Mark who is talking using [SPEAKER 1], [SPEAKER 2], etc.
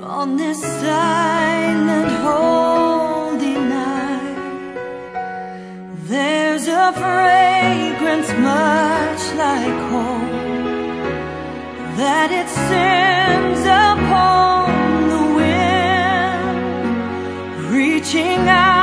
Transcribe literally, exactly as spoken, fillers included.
[SPEAKER 1] on this silent holy night. There's a fragrance much like home that it sends upon the wind, reaching out